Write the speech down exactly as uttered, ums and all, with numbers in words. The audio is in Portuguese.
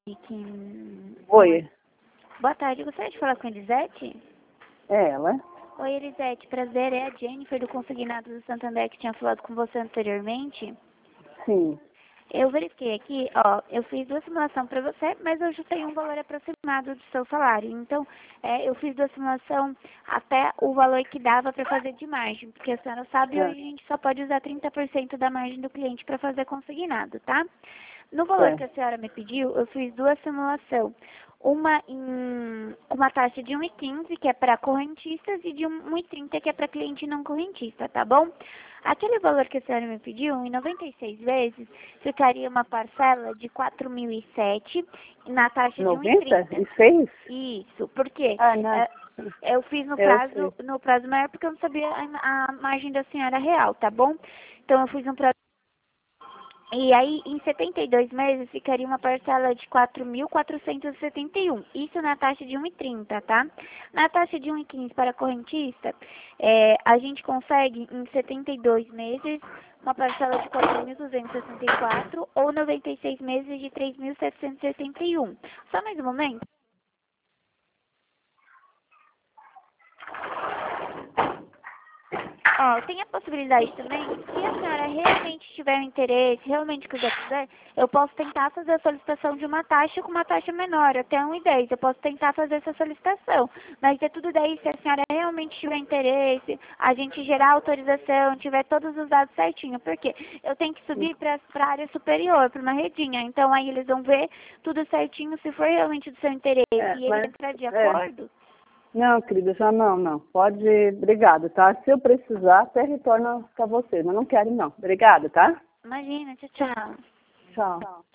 Que... Oi, Boa tarde, gostaria de falar com a Elisete? é ela? Oi, Elisete, prazer, é a Jennifer do Consignado do Santander que tinha falado com você anteriormente. Sim. Eu verifiquei aqui, ó, eu fiz duas simulações para você, mas eu já tenho um valor aproximado do seu salário. Então, é, eu fiz duas simulações até o valor que dava para fazer de margem, porque a senhora sabe, É, hoje a gente só pode usar trinta por cento da margem do cliente para fazer consignado, tá? No valor é. que a senhora me pediu, eu fiz duas simulações. Uma em com uma taxa de um e quinze, que é para correntistas, e de um e trinta, que é para cliente não correntista, tá bom? Aquele valor que a senhora me pediu, em noventa e seis vezes, ficaria uma parcela de quatro mil e sete na taxa de um e noventa trinta. e seis? Isso, porque Ah, não. é, eu fiz no Eu sei. prazo, no prazo maior porque eu não sabia a, a margem da senhora real, tá bom? Então eu fiz um prazo. E aí, em setenta e dois meses, ficaria uma parcela de quatro mil quatrocentos e setenta e um. Isso na taxa de um e trinta, tá? Na taxa de um e quinze para correntista, é, a gente consegue, em setenta e dois meses, uma parcela de quatro mil duzentos e sessenta e quatro ou noventa e seis meses de três mil setecentos e sessenta e um. Só mais um momento. Ó, tem a possibilidade também, se a senhora realmente tiver um interesse, realmente quiser, quiser, eu posso tentar fazer a solicitação de uma taxa com uma taxa menor, até um e dez. Eu posso tentar fazer essa solicitação. Mas é tudo daí, se a senhora realmente tiver interesse, a gente gerar a autorização, tiver todos os dados certinho. Por quê? Eu tenho que subir para a área superior, para uma redinha. Então aí eles vão ver tudo certinho, se for realmente do seu interesse É, e ele mas, entrar de é. acordo. Não, querida, já não, não. Pode, obrigado, tá? Se eu precisar, até retorno pra você, mas não quero não. Obrigada, tá? Imagina, tchau, tchau. Tchau.